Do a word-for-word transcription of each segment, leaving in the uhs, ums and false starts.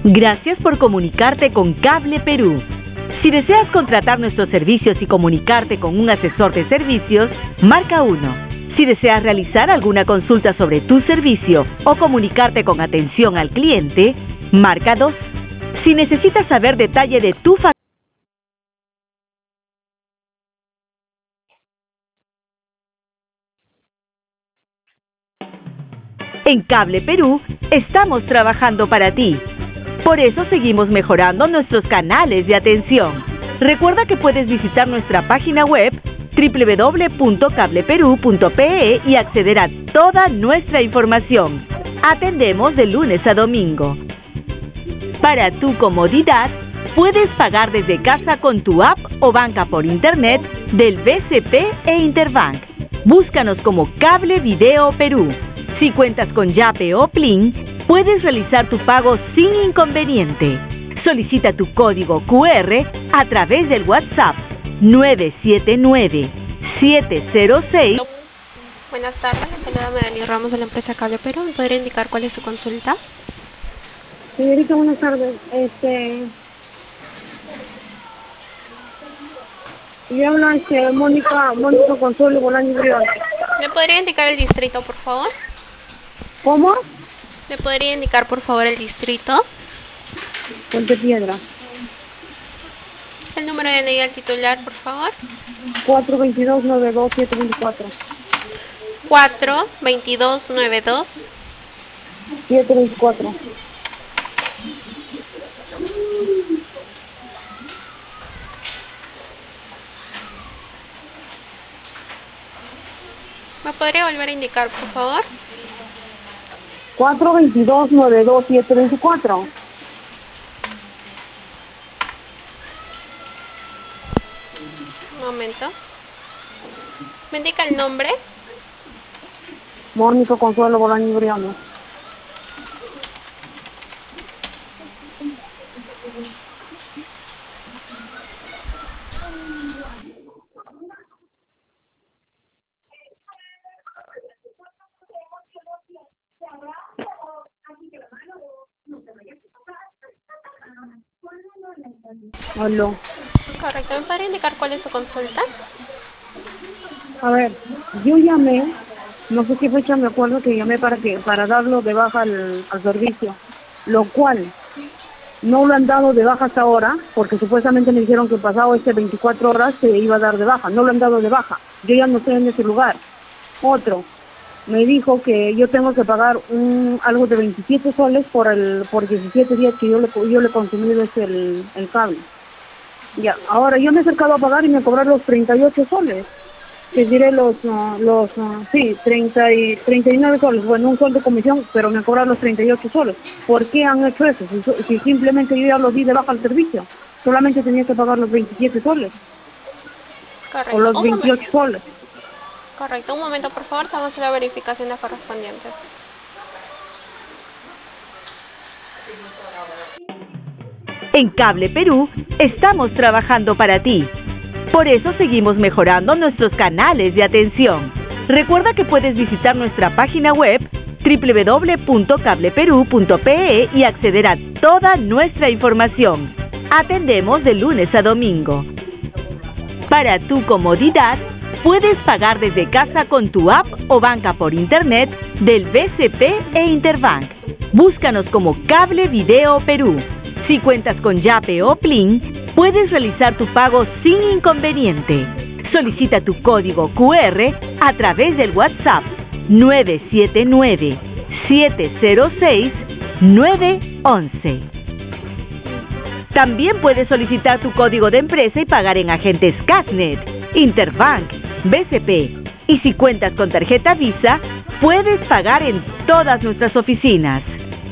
Gracias por comunicarte con Cable Perú. Si deseas contratar nuestros servicios y comunicarte con un asesor de servicios, marca uno. Si deseas realizar alguna consulta sobre tu servicio o comunicarte con atención al cliente, marca dos. Si necesitas saber detalle de tu factura, en Cable Perú estamos trabajando para ti. Por eso seguimos mejorando nuestros canales de atención. Recuerda que puedes visitar nuestra página web doble u doble u doble u punto cable perú punto pe e y acceder a toda nuestra información. Atendemos de lunes a domingo. Para tu comodidad, puedes pagar desde casa con tu app o banca por internet del B C P e Interbank. Búscanos como Cable Video Perú. Si cuentas con Yape o Plin, puedes realizar tu pago sin inconveniente. Solicita tu código cu erre a través del WhatsApp nueve siete nueve, siete cero seis. Buenas tardes, le saluda Melanie Ramos de la empresa Cable Perú. ¿Me podría indicar cuál es su consulta? Señorita, buenas tardes. Este... Yo hablo este, Mónica, Mónica Consuelo Bolaño Briones. ¿Me podría indicar el distrito, por favor? ¿Cómo? ¿Me podría indicar, por favor, el distrito? Puente Piedra. El número de N I del titular, por favor. cuatro veintidós, noventa y dos, siete veinticuatro. cuatro veintidós, noventa y dos. siete veinticuatro. ¿Me podría volver a indicar, por favor? cuatro veintidós, noventa y dos, siete veinticuatro. Un momento. ¿Me indica el nombre? Mónica Consuelo Bolaño Briones. Aló. Correcto. ¿Me podría indicar cuál es su consulta? A ver, yo llamé, no sé qué fecha me acuerdo que llamé para que para darlo de baja al, al servicio, lo cual no lo han dado de baja hasta ahora, porque supuestamente me dijeron que pasado este veinticuatro horas se iba a dar de baja, no lo han dado de baja, yo ya no estoy en ese lugar. Otro, me dijo que yo tengo que pagar un algo de veintisiete soles por el por diecisiete días que yo le yo le he consumido este el, el cable. Ya, ahora yo me he acercado a pagar y me cobraron los treinta y ocho soles. Te diré los, uh, los uh, sí, treinta y, treinta y nueve soles, bueno, un sol de comisión, pero me cobraron los treinta y ocho soles. ¿Por qué han hecho eso? Si, si simplemente yo ya los di de baja al servicio, solamente tenía que pagar los veintisiete soles. Correcto. O los Un veintiocho momento. soles. Correcto. Un momento, por favor, vamos a hacer la verificación de correspondientes. En Cable Perú estamos trabajando para ti. Por eso seguimos mejorando nuestros canales de atención. Recuerda que puedes visitar nuestra página web doble u doble u doble u punto cable perú punto pe e y acceder a toda nuestra información. Atendemos de lunes a domingo. Para tu comodidad, puedes pagar desde casa con tu app o banca por internet del B C P e Interbank. Búscanos como Cable Video Perú. Si cuentas con Yape o Plin, puedes realizar tu pago sin inconveniente. Solicita tu código cu erre a través del WhatsApp nueve siete nueve, siete cero seis, nueve once. También puedes solicitar tu código de empresa y pagar en agentes Casnet, Interbank, B C P. Y si cuentas con tarjeta Visa, puedes pagar en todas nuestras oficinas.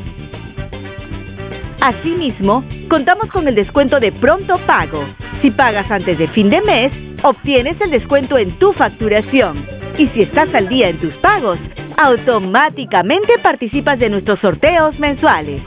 Asimismo, contamos con el descuento de pronto pago. Si pagas antes de fin de mes, obtienes el descuento en tu facturación. Y si estás al día en tus pagos, automáticamente participas de nuestros sorteos mensuales.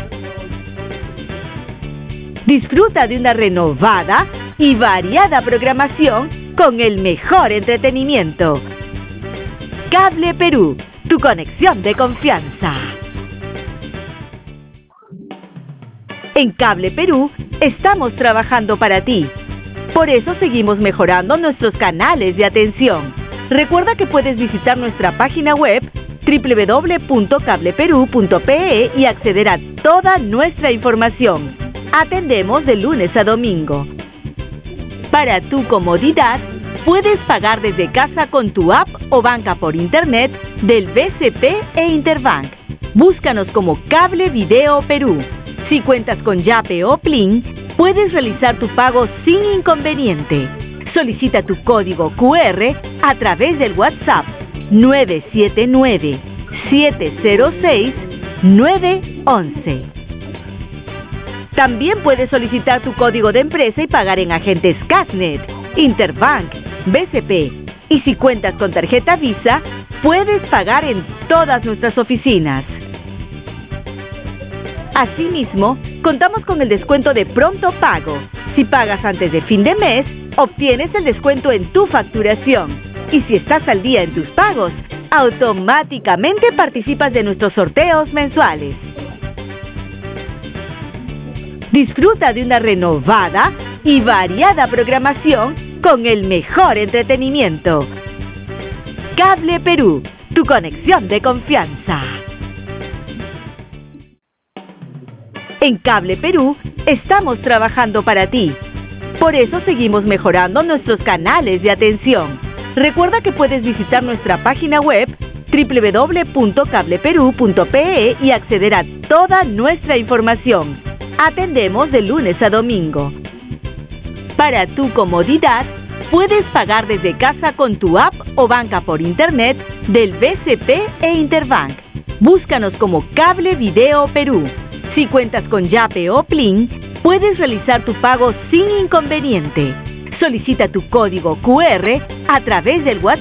Disfruta de una renovada y variada programación con el mejor entretenimiento. Cable Perú, tu conexión de confianza. En Cable Perú estamos trabajando para ti. Por eso seguimos mejorando nuestros canales de atención. Recuerda que puedes visitar nuestra página web doble u doble u doble u punto cable perú punto pe e y acceder a toda nuestra información. Atendemos de lunes a domingo. Para tu comodidad, puedes pagar desde casa con tu app o banca por internet del B C P e Interbank. Búscanos como Cable Video Perú. Si cuentas con Yape o Plin, puedes realizar tu pago sin inconveniente. Solicita tu código cu erre a través del WhatsApp nueve siete nueve, siete cero seis, nueve once. También puedes solicitar tu código de empresa y pagar en agentes Casnet, Interbank, B C P. Y si cuentas con tarjeta Visa, puedes pagar en todas nuestras oficinas. Asimismo, contamos con el descuento de pronto pago. Si pagas antes de fin de mes, obtienes el descuento en tu facturación. Y si estás al día en tus pagos, automáticamente participas de nuestros sorteos mensuales. Disfruta de una renovada y variada programación con el mejor entretenimiento. Cable Perú, tu conexión de confianza. En Cable Perú estamos trabajando para ti. Por eso seguimos mejorando nuestros canales de atención. Recuerda que puedes visitar nuestra página web doble u doble u doble u punto cable perú punto pe e y acceder a toda nuestra información. Atendemos de lunes a domingo. Para tu comodidad, puedes pagar desde casa con tu app o banca por internet del B C P e Interbank. Búscanos como Cable Video Perú. Si cuentas con Yape o Plin, puedes realizar tu pago sin inconveniente. Solicita tu código cu erre a través del WhatsApp